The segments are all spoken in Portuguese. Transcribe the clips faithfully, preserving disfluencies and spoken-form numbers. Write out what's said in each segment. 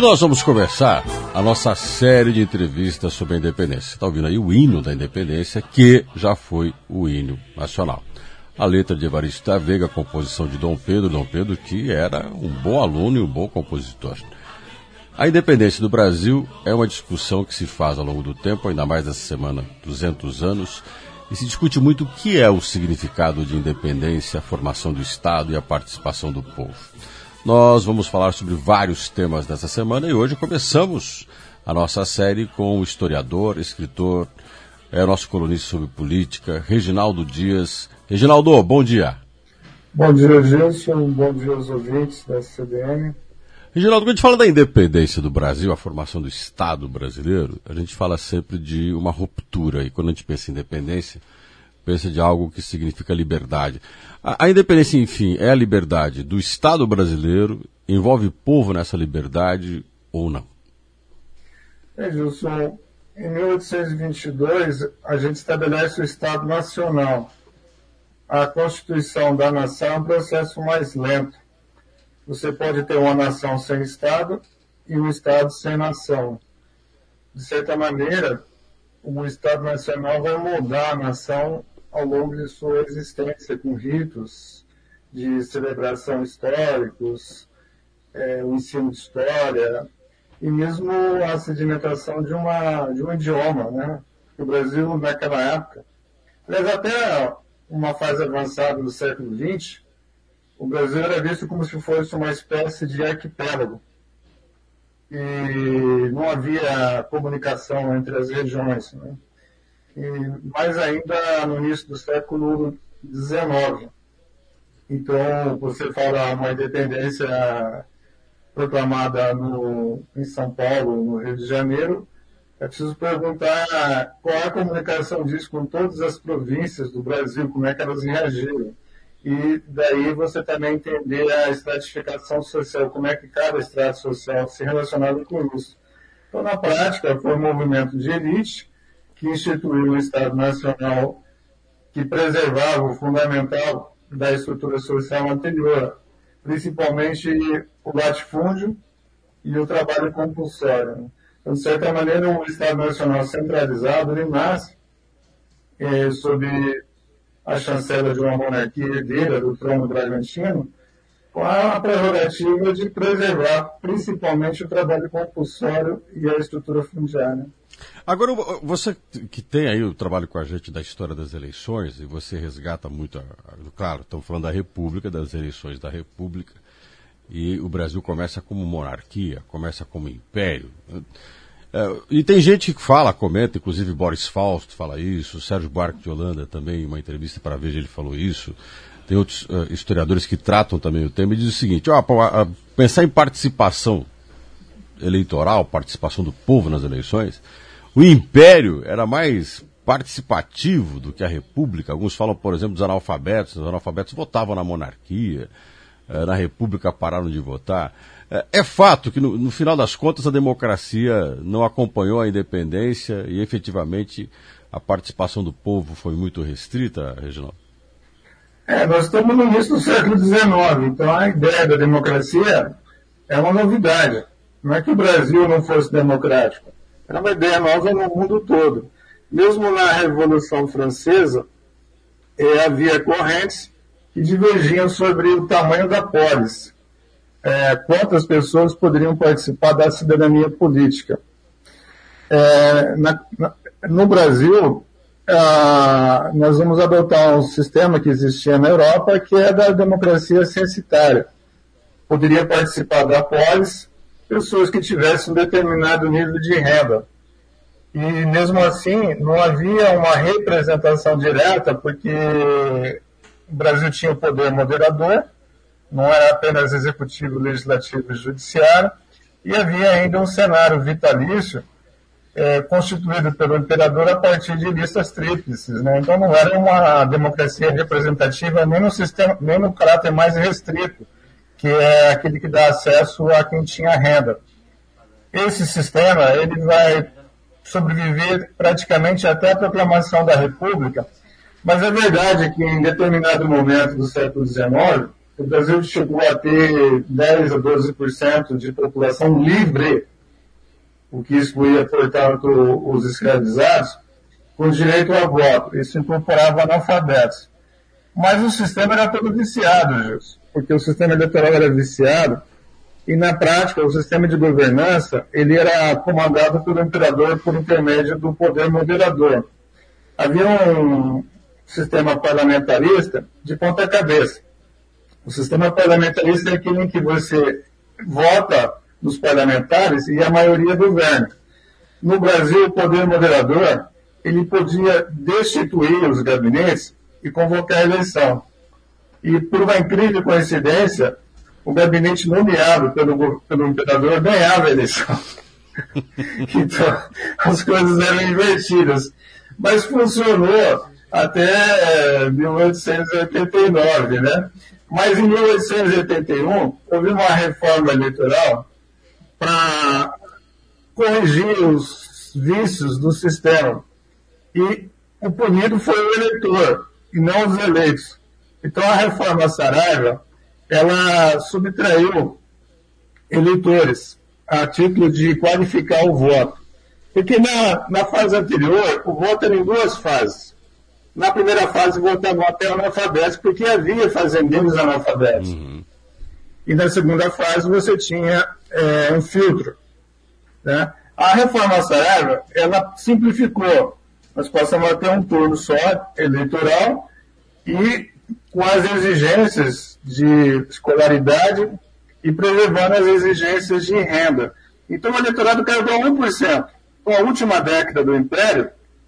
nós vamos começar a nossa série de entrevistas sobre a independência. Está ouvindo aí o hino da independência, que já foi o hino nacional. A letra de Evaristo da Veiga, a composição de Dom Pedro, Dom Pedro que era um bom aluno e um bom compositor. A independência do Brasil é uma discussão que se faz ao longo do tempo, ainda mais nessa semana, duzentos anos, e se discute muito o que é o significado de independência, a formação do Estado e a participação do povo. Nós vamos falar sobre vários temas nessa semana e hoje começamos a nossa série com o historiador, escritor, é nosso colunista sobre política, Reginaldo Dias. Reginaldo, bom dia. Bom dia, Gilson. Bom dia aos ouvintes da C B N. Reginaldo, quando a gente fala da independência do Brasil, a formação do Estado brasileiro, a gente fala sempre de uma ruptura. E quando a gente pensa em independência, pensa de algo que significa liberdade. A, a independência, enfim, é a liberdade do Estado brasileiro, envolve povo nessa liberdade ou não? É, Gilson, em mil oitocentos e vinte e dois, a gente estabelece o Estado Nacional. A Constituição da Nação é um processo mais lento. Você pode ter uma nação sem Estado e um Estado sem nação. De certa maneira, o Estado Nacional vai moldar a nação ao longo de sua existência, com ritos de celebração históricos, é, o ensino de história e mesmo a sedimentação de, uma, de um idioma, né? O Brasil, naquela época, aliás, até uma fase avançada do século vinte, o Brasil era visto como se fosse uma espécie de arquipélago. E não havia comunicação entre as regiões, né? E mais ainda no início do século dezenove. Então, você fala uma independência proclamada no, em São Paulo, no Rio de Janeiro, é preciso perguntar qual é a comunicação disso com todas as províncias do Brasil, como é que elas reagiram. E daí você também entender a estratificação social, como é que cada estrato social se relacionava com isso. Então, na prática, foi um movimento de elite que instituiu um Estado Nacional que preservava o fundamental da estrutura social anterior, principalmente o latifúndio e o trabalho compulsório. Então, de certa maneira, um Estado Nacional centralizado, ele nasce eh, sob a chancela de uma monarquia herdeira do trono bragantino, com a prerrogativa de preservar principalmente o trabalho compulsório e a estrutura fundiária. Agora, você que tem aí o trabalho com a gente da história das eleições, e você resgata muito, a, a, claro, estamos falando da República, das eleições da República, e o Brasil começa como monarquia, começa como império. É, e tem gente que fala, comenta, inclusive Boris Fausto fala isso, Sérgio Buarque de Holanda também, em uma entrevista para a Veja ele falou isso, tem outros uh, historiadores que tratam também o tema e dizem o seguinte, ó, a, a, pensar em participação eleitoral, participação do povo nas eleições, o império era mais participativo do que a república. Alguns falam, por exemplo, dos analfabetos, os analfabetos votavam na monarquia, uh, na república pararam de votar. É fato que, no, no final das contas, a democracia não acompanhou a independência e, efetivamente, a participação do povo foi muito restrita, Reginaldo? É, nós estamos no início do século dezenove, então a ideia da democracia é uma novidade. Não é que o Brasil não fosse democrático, era uma ideia nova no mundo todo. Mesmo na Revolução Francesa, eh, havia correntes que divergiam sobre o tamanho da polis. É, quantas pessoas poderiam participar da cidadania política. É, na, na, no Brasil, ah, nós vamos adotar um sistema que existia na Europa, que é da democracia censitária. Poderia participar da polis pessoas que tivessem um determinado nível de renda. E, mesmo assim, não havia uma representação direta, porque o Brasil tinha o poder moderador, não era apenas executivo, legislativo e judiciário, e havia ainda um cenário vitalício é, constituído pelo imperador a partir de listas tríplices, né? Então não era uma democracia representativa nem no, sistema, nem no caráter mais restrito, que é aquele que dá acesso a quem tinha renda. Esse sistema ele vai sobreviver praticamente até a proclamação da República, mas é verdade que em determinado momento do século dezenove, o Brasil chegou a ter dez a doze por cento de população livre, o que excluía, portanto, os escravizados, com direito a voto. Isso incorporava analfabetos. Mas o sistema era todo viciado, Gilson, porque o sistema eleitoral era viciado e, na prática, o sistema de governança ele era comandado pelo imperador por intermédio do poder moderador. Havia um sistema parlamentarista de ponta cabeça. O sistema parlamentarista é aquele em que você vota nos parlamentares e a maioria governa. No Brasil, o poder moderador ele podia destituir os gabinetes e convocar a eleição. E, por uma incrível coincidência, o gabinete nomeado pelo, pelo imperador ganhava a eleição. Então, as coisas eram invertidas. Mas funcionou até mil oitocentos e oitenta e nove, né? Mas em mil oitocentos e oitenta e um, houve uma reforma eleitoral para corrigir os vícios do sistema. E o punido foi o eleitor, e não os eleitos. Então, a reforma Saraiva, ela subtraiu eleitores a título de qualificar o voto. Porque na, na fase anterior, o voto era em duas fases. Na primeira fase, votavam até analfabetos, porque havia fazendeiros analfabetos. Uhum. E na segunda fase, você tinha é, um filtro. Né? A reforma Saraiva, ela simplificou. Nós passamos a ter um turno só eleitoral e com as exigências de escolaridade e preservando as exigências de renda. Então, o eleitorado caiu para um por cento. Com a última década do Império,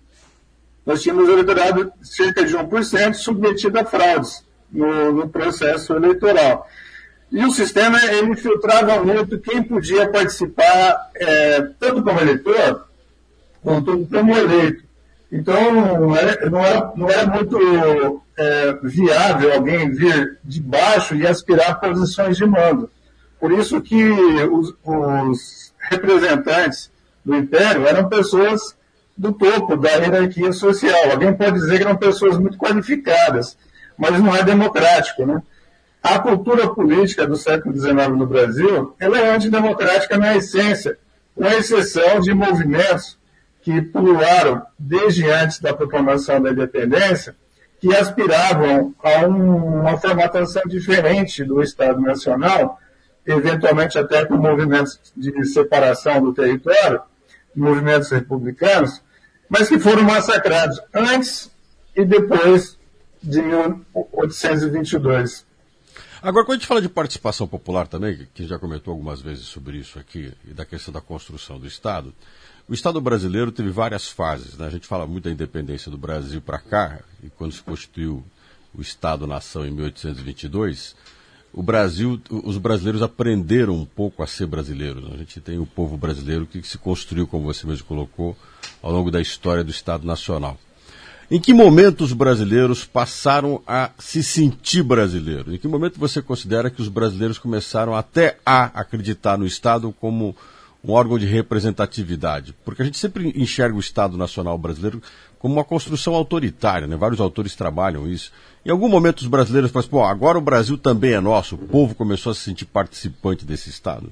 nós tínhamos o eleitorado cerca de um por cento submetido a fraudes no, no processo eleitoral. E o sistema, ele filtrava muito quem podia participar, é, tanto como eleitor, quanto como eleito. Então, não era, não era, não era muito é, viável alguém vir de baixo e aspirar posições de mando. Por isso que os, os representantes do Império eram pessoas do topo da hierarquia social. Alguém pode dizer que eram pessoas muito qualificadas, mas não é democrático, né? A cultura política do século dezenove no Brasil, ela é antidemocrática na essência, com exceção de movimentos que pulularam desde antes da proclamação da independência, que aspiravam a um, uma formatação diferente do Estado Nacional, eventualmente até com movimentos de separação do território, movimentos republicanos, mas que foram massacrados antes e depois de mil oitocentos e vinte e dois. Agora, quando a gente fala de participação popular também, que já comentou algumas vezes sobre isso aqui, e da questão da construção do Estado, o Estado brasileiro teve várias fases, né? A gente fala muito da independência do Brasil para cá, e quando se constituiu o Estado-nação em mil oitocentos e vinte e dois, o Brasil, os brasileiros aprenderam um pouco a ser brasileiros. Né? A gente tem o povo brasileiro que se construiu, como você mesmo colocou, ao longo da história do Estado Nacional. Em que momento os brasileiros passaram a se sentir brasileiros? Em que momento você considera que os brasileiros começaram até a acreditar no Estado como um órgão de representatividade? Porque a gente sempre enxerga o Estado Nacional brasileiro como uma construção autoritária, né? Vários autores trabalham isso. Em algum momento os brasileiros falam, pô, agora o Brasil também é nosso, o povo começou a se sentir participante desse Estado?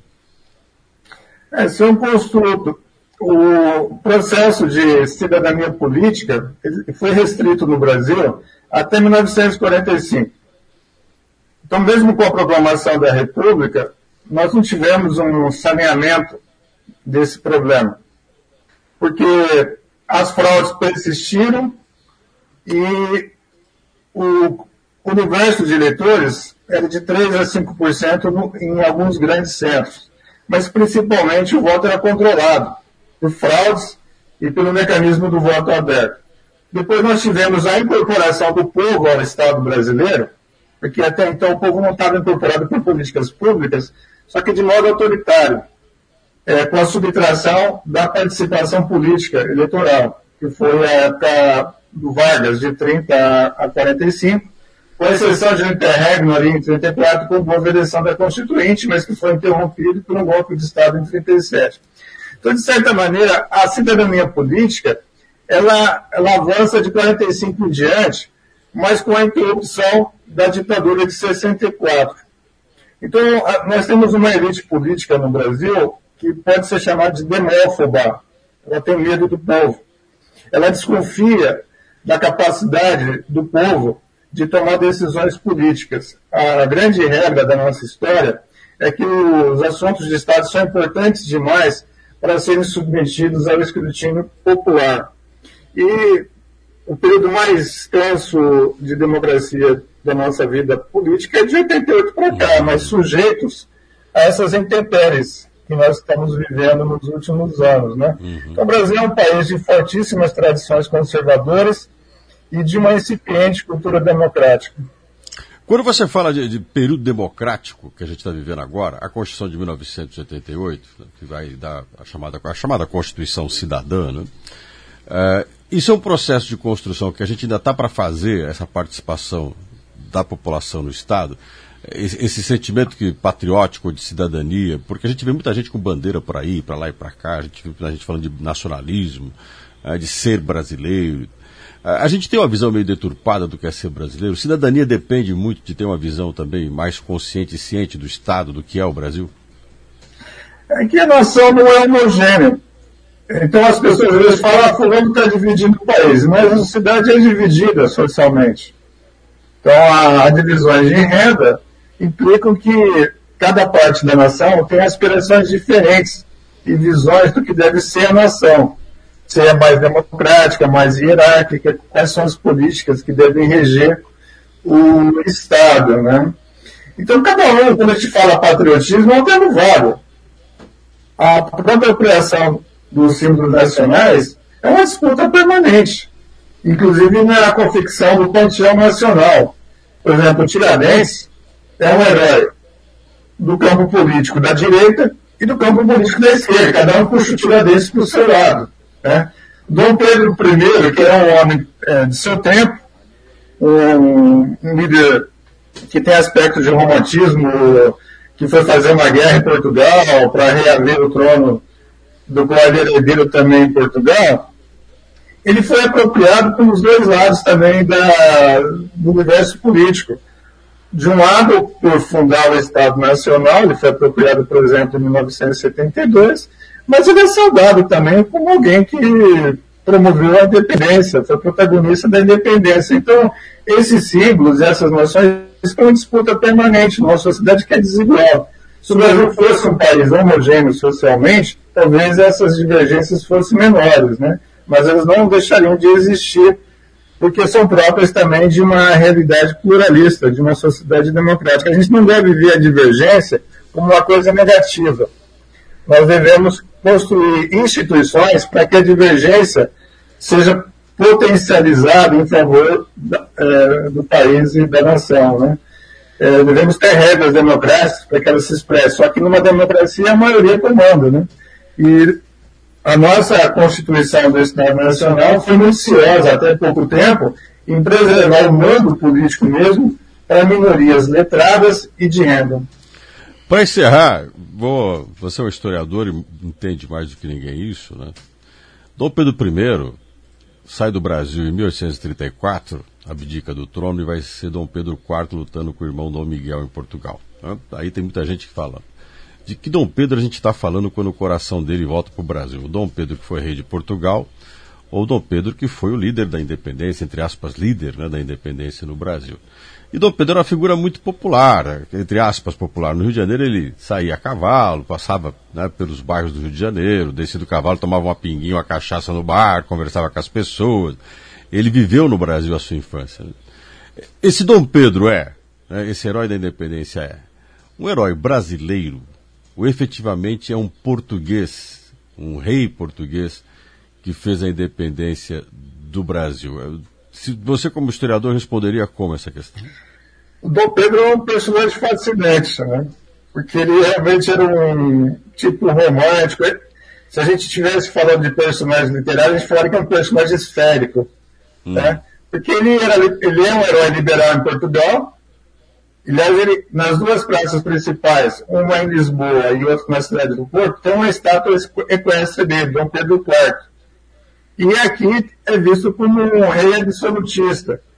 Esse é um construto. O processo de cidadania política foi restrito no Brasil até mil novecentos e quarenta e cinco. Então, mesmo com a proclamação da República, nós não tivemos um saneamento desse problema. Porque as fraudes persistiram e o universo de eleitores era de três a cinco por cento no, em alguns grandes centros. Mas, principalmente, o voto era controlado por fraudes e pelo mecanismo do voto aberto. Depois nós tivemos a incorporação do povo ao Estado brasileiro, porque até então o povo não estava incorporado por políticas públicas, só que de modo autoritário, é, com a subtração da participação política eleitoral, que foi a época do Vargas, de trinta a quarenta e cinco, com exceção de um interregno ali em trinta e quatro, com a eleição da Constituinte, mas que foi interrompido por um golpe de Estado em trinta e sete. Então, de certa maneira, a cidadania política, ela, ela avança de quarenta e cinco em diante, mas com a interrupção da ditadura de sessenta e quatro. Então, nós temos uma elite política no Brasil que pode ser chamada de demófoba. Ela tem medo do povo. Ela desconfia da capacidade do povo de tomar decisões políticas. A grande regra da nossa história é que os assuntos de Estado são importantes demais para serem submetidos ao escrutínio popular. E o período mais extenso de democracia da nossa vida política é de oitenta e oito para cá, mas sujeitos a essas intempéries que nós estamos vivendo nos últimos anos, né? Uhum. Então, o Brasil é um país de fortíssimas tradições conservadoras e de uma incipiente cultura democrática. Quando você fala de, de período democrático que a gente está vivendo agora, a Constituição de mil novecentos e oitenta e oito, que vai dar a chamada, a chamada Constituição Cidadã, né? É, isso é um processo de construção que a gente ainda está para fazer, essa participação da população no Estado, esse, esse sentimento que, patriótico de cidadania, porque a gente vê muita gente com bandeira por aí, para lá e para cá, a gente vê muita gente falando de nacionalismo, é, de ser brasileiro. A gente tem uma visão meio deturpada do que é ser brasileiro. Cidadania depende muito de ter uma visão também mais consciente e ciente do Estado, do que é o Brasil? É que a nação não é homogênea. Então as pessoas às vezes falam, ah, fulano está dividindo o país, mas a sociedade é dividida socialmente. Então a, a divisões de renda implicam que cada parte da nação tem aspirações diferentes e visões do que deve ser a nação. Se é mais democrática, mais hierárquica, quais são as políticas que devem reger o Estado, né? Então, cada um, quando a gente fala patriotismo, é um termo vago. A própria criação dos símbolos nacionais é uma disputa permanente, inclusive na confecção do panteão nacional. Por exemplo, o Tiradentes é um herói do campo político da direita e do campo político da esquerda. Cada um puxa o Tiradentes para o seu lado. Né? Dom Pedro I, que é um homem é, de seu tempo, um, um líder que tem aspectos de romantismo, que foi fazer uma guerra em Portugal para reaver o trono do qual ele era herdeiro também em Portugal, ele foi apropriado pelos dois lados também da, do universo político. De um lado, por fundar o Estado Nacional, ele foi apropriado, por exemplo, em mil novecentos e setenta e dois, mas ele é saudado também como alguém que promoveu a independência, foi protagonista da independência. Então, esses símbolos, essas noções, estão em disputa permanente numa sociedade que é desigual. Se o Brasil fosse um país homogêneo socialmente, talvez essas divergências fossem menores, né? Mas elas não deixariam de existir, porque são próprias também de uma realidade pluralista, de uma sociedade democrática. A gente não deve ver a divergência como uma coisa negativa. Nós devemos construir instituições para que a divergência seja potencializada em favor da, é, do país e da nação, né? É, devemos ter regras democráticas para que elas se expressem. Só que numa democracia a maioria comanda, né? E a nossa Constituição do Estado Nacional foi minuciosa até pouco tempo em preservar o mando político mesmo para minorias letradas e de renda. Para encerrar, vou, você é um historiador e entende mais do que ninguém isso, né? Dom Pedro I sai do Brasil em mil oitocentos e trinta e quatro, abdica do trono e vai ser Dom Pedro quarto lutando com o irmão Dom Miguel em Portugal. Né? Aí tem muita gente que fala. De que Dom Pedro a gente está falando quando o coração dele volta para o Brasil? O Dom Pedro que foi rei de Portugal ou o Dom Pedro que foi o líder da independência, entre aspas, líder, né, da independência no Brasil. E Dom Pedro era uma figura muito popular, entre aspas, popular. No Rio de Janeiro ele saía a cavalo, passava, né, pelos bairros do Rio de Janeiro, descia do cavalo, tomava uma pinguinha, uma cachaça no bar, conversava com as pessoas. Ele viveu no Brasil a sua infância. Esse Dom Pedro é, né, esse herói da independência é um herói brasileiro, ou efetivamente é um português, um rei português que fez a independência do Brasil? Se você, como historiador, responderia como essa questão? O Dom Pedro é um personagem fascinante, né? Porque ele realmente era um tipo romântico. Se a gente estivesse falando de personagem literário, a gente falaria que é um personagem esférico. Hum. Né? Porque ele, era, ele é um herói liberal em Portugal. Aliás, ele, nas duas praças principais, uma em Lisboa e outra na cidade do Porto, tem uma estátua equestre dele, Dom Pedro quarto. E aqui é visto como um rei absolutista.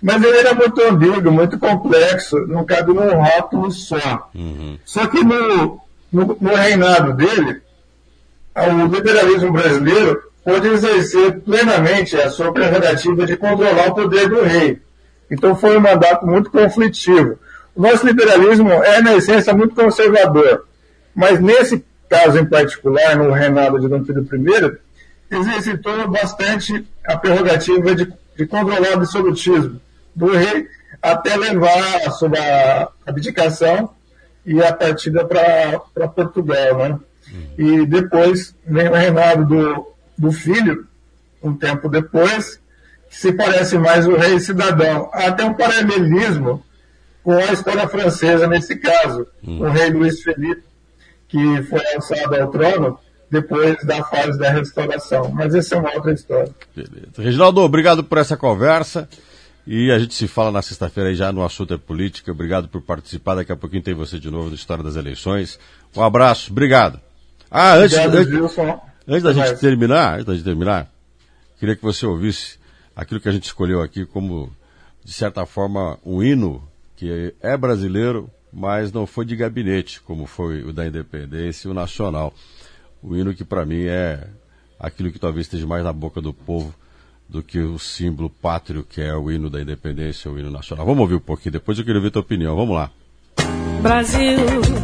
Mas ele era muito ambíguo, muito complexo, não cabe num rótulo só. Uhum. Só que no, no, no reinado dele, o liberalismo brasileiro pôde exercer plenamente a sua prerrogativa de controlar o poder do rei. Então foi um mandato muito conflitivo. O nosso liberalismo é, na essência, muito conservador, mas nesse caso em particular, no reinado de Dom Pedro I, exercitou bastante a prerrogativa de, de controlar o absolutismo do rei até levar a sua abdicação e a partida para Portugal, né? E depois vem o reinado do, do filho, um tempo depois, que se parece mais o rei cidadão. Há até um paralelismo com a história francesa nesse caso, hum. o rei Luís Felipe, que foi alçado ao trono depois da fase da restauração. Mas essa é uma outra história. Beleza. Reginaldo, obrigado por essa conversa. E a gente se fala na sexta-feira aí já no Assunto é Política. Obrigado por participar. Daqui a pouquinho tem você de novo na História das Eleições. Um abraço. Obrigado. Ah, antes, Obrigado, antes, Gilson. antes da gente terminar, antes da gente terminar, queria que você ouvisse aquilo que a gente escolheu aqui como, de certa forma, um hino que é brasileiro, mas não foi de gabinete, como foi o da Independência e o Nacional. O hino que, para mim, é aquilo que talvez esteja mais na boca do povo do que o símbolo pátrio, que é o hino da Independência, o hino nacional. Vamos ouvir um pouquinho, depois eu quero ver a tua opinião. Vamos lá. Brasil,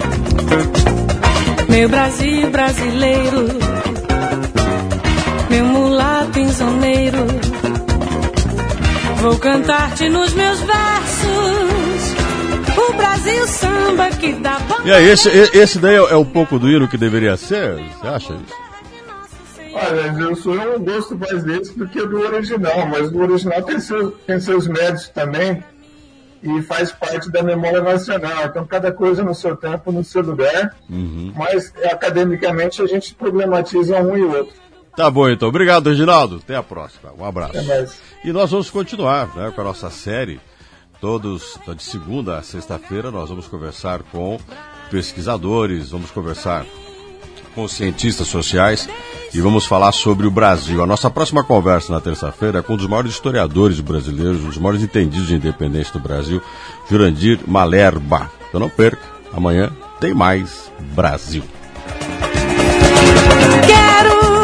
meu Brasil brasileiro, meu mulato insoneiro, vou cantar-te nos meus versos, o Brasil samba que dá bom. E aí, esse, esse daí é um pouco do hino que deveria ser? Você acha isso? Olha, eu sou eu não gosto mais desse do que do original, mas o original tem seus, tem seus méritos também e faz parte da memória nacional. Então, cada coisa no seu tempo, no seu lugar, uhum. mas academicamente a gente problematiza um e o outro. Tá bom, então. Obrigado, Reginaldo. Até a próxima. Um abraço. Até mais. E nós vamos continuar, né, com a nossa série. Todos, de segunda a sexta-feira, nós vamos conversar com pesquisadores, vamos conversar com cientistas sociais e vamos falar sobre o Brasil. A nossa próxima conversa na terça-feira é com um dos maiores historiadores brasileiros, um dos maiores entendidos de independência do Brasil, Jurandir Malherba. Então não perca, amanhã tem mais Brasil. Quero